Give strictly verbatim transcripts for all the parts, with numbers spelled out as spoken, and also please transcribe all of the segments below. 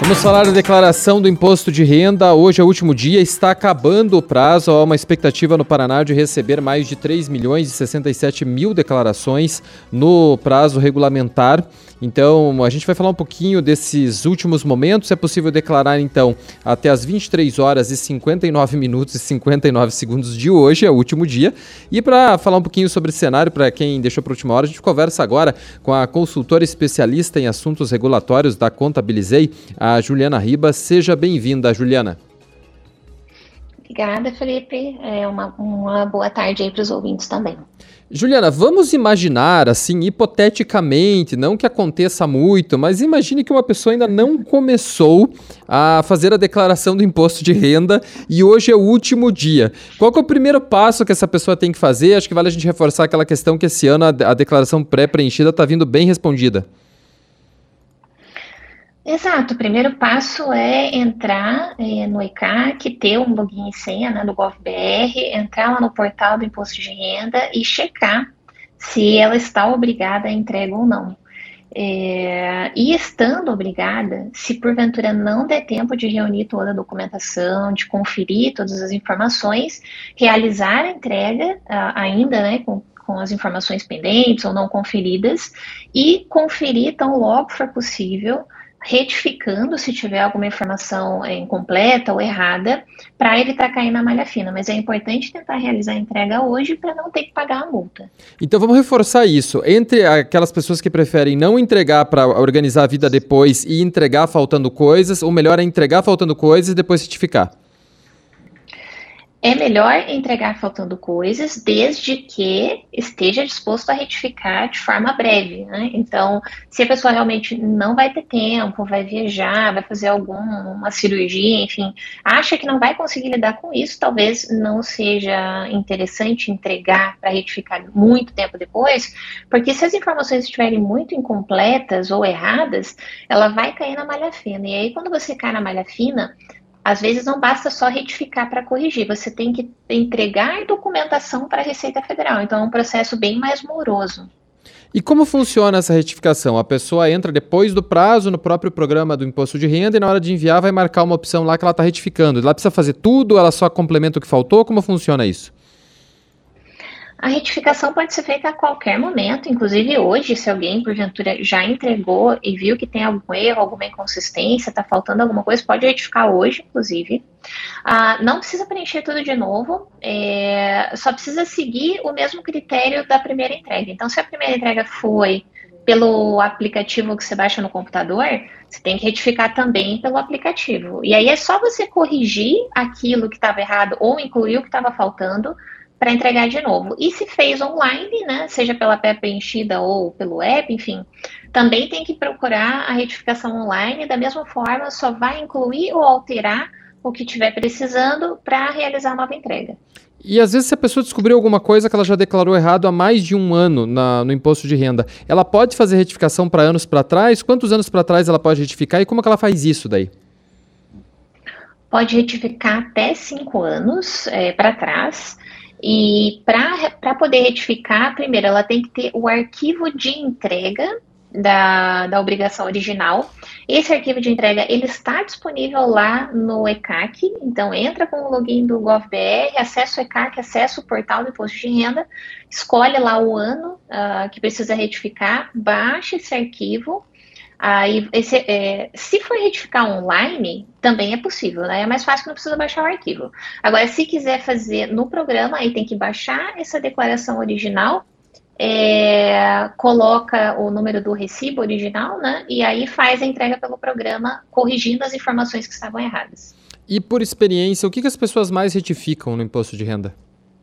Vamos falar da declaração do imposto de renda. Hoje é o último dia, está acabando o prazo. Há uma expectativa no Paraná de receber mais de três milhões e sessenta e sete mil declarações no prazo regulamentar. Então, a gente vai falar um pouquinho desses últimos momentos. É possível declarar, então, até as vinte e três horas e cinquenta e nove minutos e cinquenta e nove segundos de hoje, é o último dia. E para falar um pouquinho sobre esse cenário, para quem deixou para a última hora, a gente conversa agora com a consultora especialista em assuntos regulatórios da Contabilizei, a Juliana Ribas. Seja bem-vinda, Juliana. Obrigada, Felipe. É uma, uma boa tarde aí para os ouvintes também. Juliana, vamos imaginar, assim, hipoteticamente, não que aconteça muito, mas imagine que uma pessoa ainda não começou a fazer a declaração do imposto de renda e hoje é o último dia. Qual que é o primeiro passo que essa pessoa tem que fazer? Acho que vale a gente reforçar aquela questão que esse ano a, a declaração pré-preenchida está vindo bem respondida. Exato, o primeiro passo é entrar é, no E C A C, ter um login e senha, né, do GovBR, entrar lá no portal do Imposto de Renda e checar se ela está obrigada a entrega ou não. É, e estando obrigada, se porventura não der tempo de reunir toda a documentação, de conferir todas as informações, realizar a entrega a, ainda, né, com com as informações pendentes ou não conferidas e conferir tão logo for possível, retificando se tiver alguma informação é, incompleta ou errada, para evitar cair na malha fina. Mas é importante tentar realizar a entrega hoje para não ter que pagar a multa. Então vamos reforçar isso. Entre aquelas pessoas que preferem não entregar para organizar a vida depois e entregar faltando coisas, o melhor é entregar faltando coisas e depois retificar. É melhor entregar faltando coisas, desde que esteja disposto a retificar de forma breve, né? Então, se a pessoa realmente não vai ter tempo, vai viajar, vai fazer alguma cirurgia, enfim, acha que não vai conseguir lidar com isso, talvez não seja interessante entregar para retificar muito tempo depois, porque se as informações estiverem muito incompletas ou erradas, ela vai cair na malha fina. E aí, quando você cai na malha fina, às vezes não basta só retificar para corrigir, você tem que entregar documentação para a Receita Federal. Então é um processo bem mais moroso. E como funciona essa retificação? A pessoa entra depois do prazo no próprio programa do Imposto de Renda e na hora de enviar vai marcar uma opção lá que ela está retificando. Ela precisa fazer tudo, ela só complementa o que faltou? Como funciona isso? A retificação pode ser feita a qualquer momento, inclusive hoje, se alguém, porventura, já entregou e viu que tem algum erro, alguma inconsistência, está faltando alguma coisa, pode retificar hoje, inclusive. Ah, não precisa preencher tudo de novo, é, só precisa seguir o mesmo critério da primeira entrega. Então, se a primeira entrega foi pelo aplicativo que você baixa no computador, você tem que retificar também pelo aplicativo. E aí é só você corrigir aquilo que estava errado ou incluir o que estava faltando, para entregar de novo. E se fez online, né, seja pela pré-preenchida ou pelo app, enfim, também tem que procurar a retificação online. Da mesma forma, só vai incluir ou alterar o que estiver precisando para realizar a nova entrega. E às vezes se a pessoa descobriu alguma coisa que ela já declarou errado há mais de um ano na, no imposto de renda, ela pode fazer retificação para anos para trás? Quantos anos para trás ela pode retificar e como é que ela faz isso daí? Pode retificar até cinco anos é, para trás. E para poder retificar, primeiro, ela tem que ter o arquivo de entrega da, da obrigação original. Esse arquivo de entrega, ele está disponível lá no E C A C, então entra com o login do GovBR, acessa o E C A C, acessa o portal do Imposto de Renda, escolhe lá o ano uh, que precisa retificar, baixa esse arquivo. Aí, esse, é, se for retificar online, também é possível, né? É mais fácil que não precisa baixar o arquivo. Agora, se quiser fazer no programa, aí tem que baixar essa declaração original, é, coloca o número do recibo original, né? E aí faz a entrega pelo programa, corrigindo as informações que estavam erradas. E por experiência, o que, que as pessoas mais retificam no imposto de renda?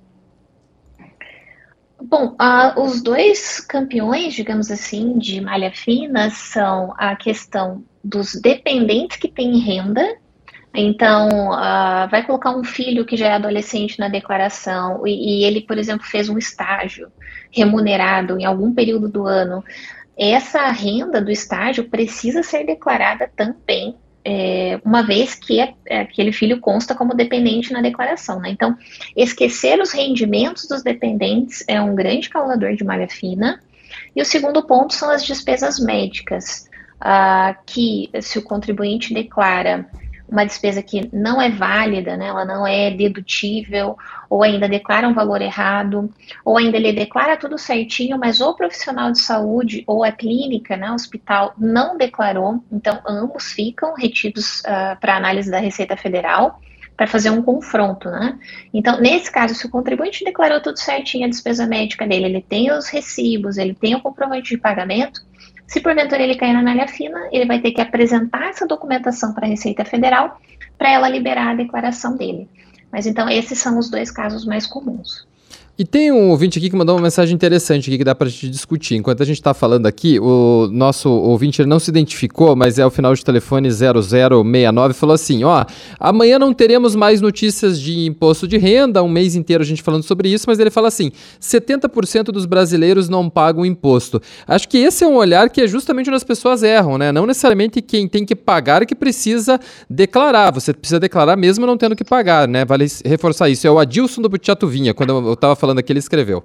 Bom, uh, os dois campeões, digamos assim, de malha fina são a questão dos dependentes que têm renda. Então, uh, vai colocar um filho que já é adolescente na declaração e, e ele, por exemplo, fez um estágio remunerado em algum período do ano. Essa renda do estágio precisa ser declarada também, É, uma vez que é, é, aquele filho consta como dependente na declaração, né? Então, esquecer os rendimentos dos dependentes é um grande causador de malha fina. E o segundo ponto são as despesas médicas. uh, que se o contribuinte declara uma despesa que não é válida, né, ela não é dedutível, ou ainda declara um valor errado, ou ainda ele declara tudo certinho, mas o profissional de saúde ou a clínica, né, o hospital, não declarou, então ambos ficam retidos uh, para análise da Receita Federal, para fazer um confronto, né? Então, nesse caso, se o contribuinte declarou tudo certinho, a despesa médica dele, ele tem os recibos, ele tem o comprovante de pagamento, se porventura ele cair na malha fina, ele vai ter que apresentar essa documentação para a Receita Federal para ela liberar a declaração dele. Mas então esses são os dois casos mais comuns. E tem um ouvinte aqui que mandou uma mensagem interessante aqui que dá para a gente discutir. Enquanto a gente está falando aqui, o nosso ouvinte ele não se identificou, mas é o final de telefone zero zero seis nove, falou assim, ó, amanhã não teremos mais notícias de imposto de renda, um mês inteiro a gente falando sobre isso, mas ele fala assim, setenta por cento dos brasileiros não pagam imposto. Acho que esse é um olhar que é justamente onde as pessoas erram, né? Não necessariamente quem tem que pagar é que precisa declarar, você precisa declarar mesmo não tendo que pagar, né? Vale reforçar isso. É o Adilson do Butiatuvinha, quando eu estava falando que ele escreveu.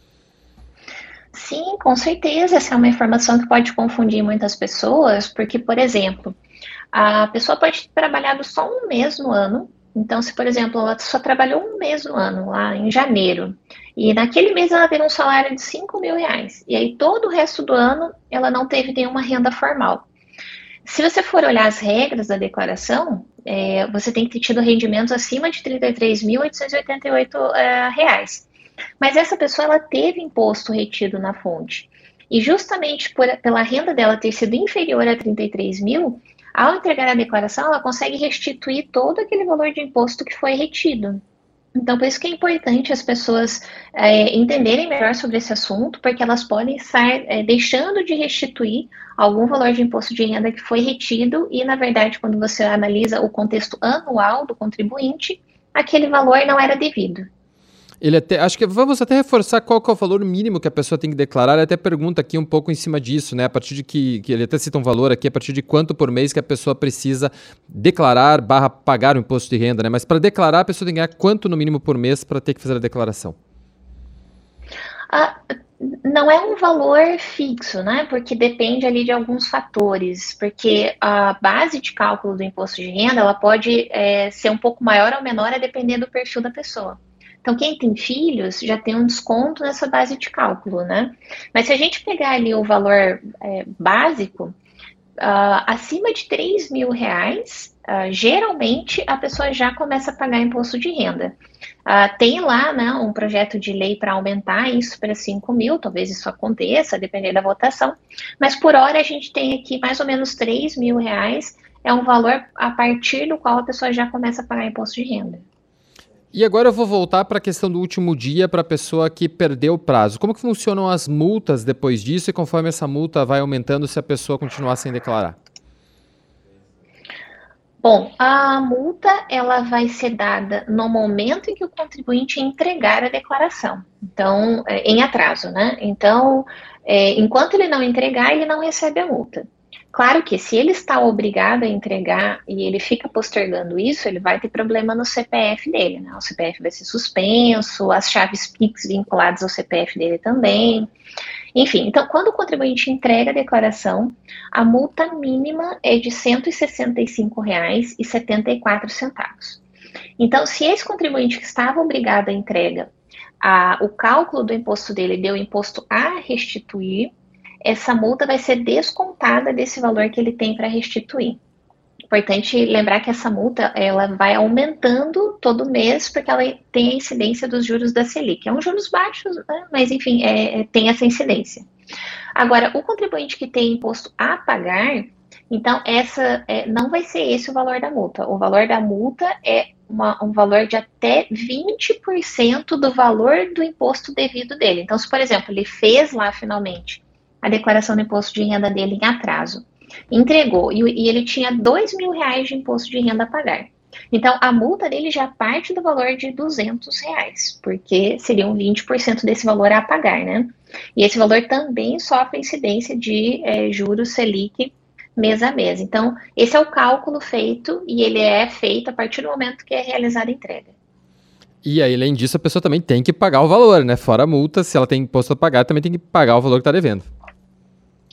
Sim, com certeza, essa é uma informação que pode confundir muitas pessoas, porque, por exemplo, a pessoa pode ter trabalhado só um mês no ano, então se, por exemplo, ela só trabalhou um mês no ano, lá em janeiro, e naquele mês ela teve um salário de cinco mil reais, e aí todo o resto do ano ela não teve nenhuma renda formal. Se você for olhar as regras da declaração, é, você tem que ter tido rendimentos acima de trinta e três mil oitocentos e oitenta e oito é, reais. Mas essa pessoa ela teve imposto retido na fonte. E justamente por, pela renda dela ter sido inferior a trinta e três mil, ao entregar a declaração, ela consegue restituir todo aquele valor de imposto que foi retido. Então, por isso que é importante as pessoas é, entenderem melhor sobre esse assunto, porque elas podem estar é, deixando de restituir algum valor de imposto de renda que foi retido e, na verdade, quando você analisa o contexto anual do contribuinte, aquele valor não era devido. Ele até, acho que vamos até reforçar qual que é o valor mínimo que a pessoa tem que declarar. Ele até pergunta aqui um pouco em cima disso, né? A partir de que, que ele até cita um valor aqui, a partir de quanto por mês que a pessoa precisa declarar barra pagar o imposto de renda, né? Mas para declarar, a pessoa tem que ganhar quanto no mínimo por mês para ter que fazer a declaração? Ah, não é um valor fixo, né? Porque depende ali de alguns fatores. Porque a base de cálculo do imposto de renda, ela pode é, ser um pouco maior ou menor a depender do perfil da pessoa. Então, quem tem filhos já tem um desconto nessa base de cálculo, né? Mas se a gente pegar ali o valor é, básico, uh, acima de três mil reais, uh, geralmente a pessoa já começa a pagar imposto de renda. Uh, tem lá, né, um projeto de lei para aumentar isso para cinco mil, talvez isso aconteça, depender da votação, mas por hora a gente tem aqui mais ou menos três mil reais, é um valor a partir do qual a pessoa já começa a pagar imposto de renda. E agora eu vou voltar para a questão do último dia para a pessoa que perdeu o prazo. Como que funcionam as multas depois disso e conforme essa multa vai aumentando se a pessoa continuar sem declarar? Bom, a multa ela vai ser dada no momento em que o contribuinte entregar a declaração. Então, é, em atraso, né? Então, é, enquanto ele não entregar, ele não recebe a multa. Claro que se ele está obrigado a entregar e ele fica postergando isso, ele vai ter problema no C P F dele, né? O C P F vai ser suspenso, as chaves Pix vinculadas ao C P F dele também. Enfim, então quando o contribuinte entrega a declaração, a multa mínima é de cento e sessenta e cinco reais e setenta e quatro centavos. Então, se esse contribuinte que estava obrigado à entrega, a, o cálculo do imposto dele deu imposto a restituir, essa multa vai ser descontada desse valor que ele tem para restituir. Importante lembrar que essa multa ela vai aumentando todo mês, porque ela tem a incidência dos juros da Selic. É um juros baixos, né? Mas enfim, é, tem essa incidência. Agora, o contribuinte que tem imposto a pagar, então essa é, não vai ser esse o valor da multa. O valor da multa é uma, um valor de até vinte por cento do valor do imposto devido dele. Então, se por exemplo, ele fez lá finalmente a declaração do imposto de renda dele em atraso, entregou, e, e ele tinha dois mil reais de imposto de renda a pagar. Então, a multa dele já parte do valor de duzentos reais, porque seriam vinte por cento desse valor a pagar, né? E esse valor também sofre incidência de é, juros Selic mês a mês. Então, esse é o cálculo feito, e ele é feito a partir do momento que é realizada a entrega. E aí, além disso, a pessoa também tem que pagar o valor, né? Fora a multa, se ela tem imposto a pagar, também tem que pagar o valor que está devendo.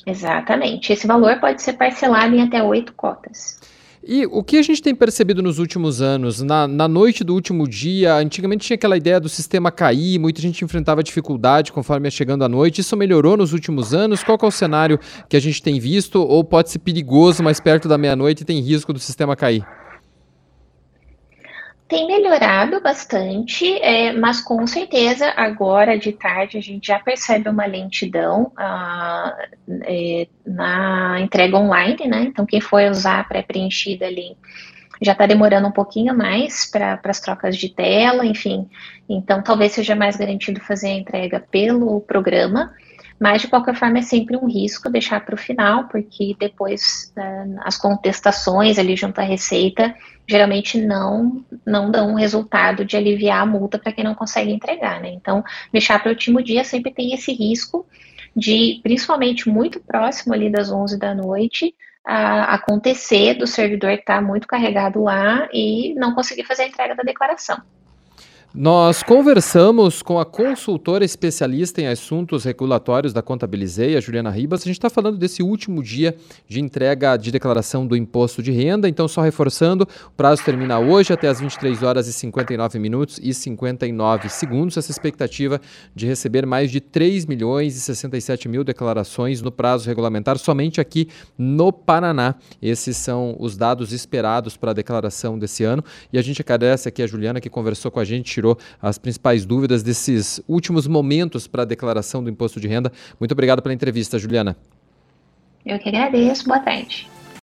Exatamente. Esse valor pode ser parcelado em até oito cotas. E o que a gente tem percebido nos últimos anos? Na, na noite do último dia, antigamente tinha aquela ideia do sistema cair, muita gente enfrentava dificuldade conforme ia chegando a noite. Isso melhorou nos últimos anos? Qual que é o cenário que a gente tem visto? Ou pode ser perigoso, mais perto da meia-noite e tem risco do sistema cair? Tem melhorado bastante, é, mas com certeza agora de tarde a gente já percebe uma lentidão ah, é, na entrega online, né? Então quem for usar a pré-preenchida ali já está demorando um pouquinho mais para as trocas de tela, enfim. Então talvez seja mais garantido fazer a entrega pelo programa, mas de qualquer forma é sempre um risco deixar para o final, porque depois né, as contestações ali junto à Receita geralmente não, não dão um resultado de aliviar a multa para quem não consegue entregar, né? Então, deixar para o último dia sempre tem esse risco de, principalmente muito próximo ali das onze da noite, a, acontecer do servidor estar muito carregado lá e não conseguir fazer a entrega da declaração. Nós conversamos com a consultora especialista em assuntos regulatórios da Contabilizei, a Juliana Ribas. A gente está falando desse último dia de entrega de declaração do imposto de renda. Então, só reforçando, o prazo termina hoje até as vinte e três horas e cinquenta e nove minutos e cinquenta e nove segundos. Essa expectativa de receber mais de três milhões e sessenta e sete mil declarações no prazo regulamentar somente aqui no Paraná. Esses são os dados esperados para a declaração desse ano. E a gente agradece aqui a Juliana que conversou com a gente, tirou as principais dúvidas desses últimos momentos para a declaração do imposto de renda. Muito obrigado pela entrevista, Juliana. Eu que agradeço. Boa tarde.